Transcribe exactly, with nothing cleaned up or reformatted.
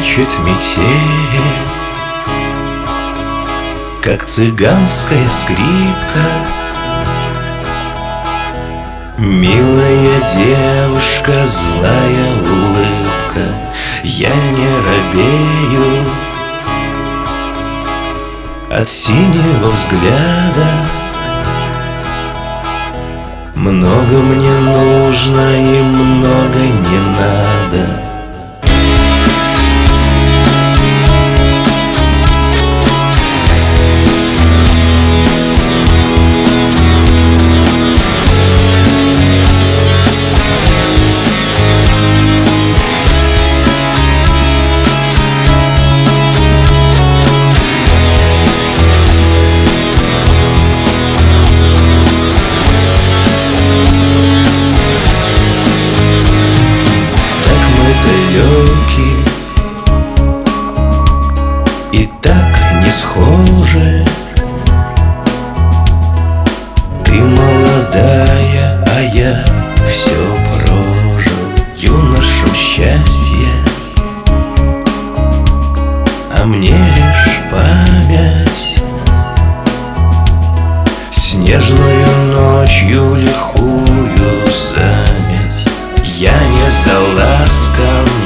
прячет метель, как цыганская скрипка. Милая девушка, злая улыбка, я не робею от синего взгляда. Много мне нужно и много не надо. И так не схожи. Ты молодая, а я все прожил юношу счастье, а мне лишь память снежную ночью лихую заметь. Я не за ласком